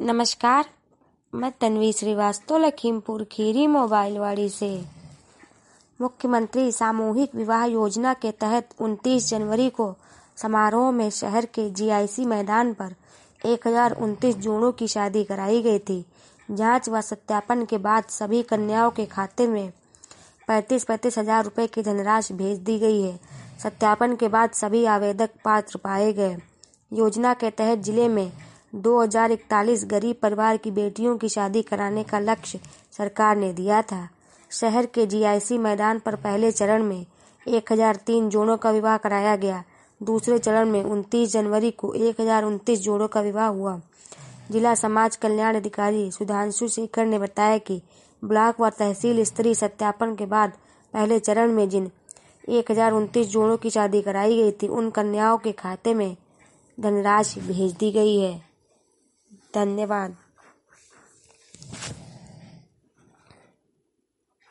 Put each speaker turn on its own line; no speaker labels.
नमस्कार, मैं तन्वी श्रीवास्तव लखीमपुर खीरी मोबाइल वाड़ी से। मुख्यमंत्री सामूहिक विवाह योजना के तहत 29 जनवरी को समारोह में शहर के जीआईसी मैदान पर 1029 जोड़ों की शादी कराई गई थी। जांच व सत्यापन के बाद सभी कन्याओं के खाते में 35 हजार रुपये की धनराशि भेज दी गई है। सत्यापन के बाद सभी आवेदक पात्र पाए गए। योजना के तहत जिले में 2041 गरीब परिवार की बेटियों की शादी कराने का लक्ष्य सरकार ने दिया था। शहर के जीआईसी मैदान पर पहले चरण में 1003 जोड़ों का विवाह कराया गया। दूसरे चरण में 29 जनवरी को 1029 जोड़ों का विवाह हुआ। जिला समाज कल्याण अधिकारी सुधांशु शेखर ने बताया कि ब्लॉक व तहसील स्तरीय सत्यापन के बाद पहले चरण में जिन 1029 जोड़ों की शादी कराई गई थी, उन कन्याओं के खाते में धनराशि भेज दी गई है। धन्यवाद।